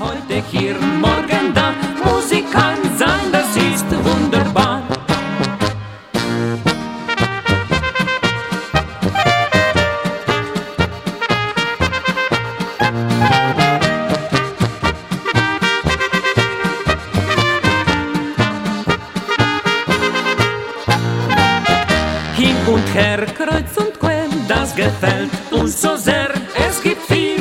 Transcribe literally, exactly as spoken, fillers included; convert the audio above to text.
Heute hier, morgen da, Musik kann sein, das ist wunderbar. Hin und her, kreuz und quer, das gefällt uns so sehr. Es gibt viel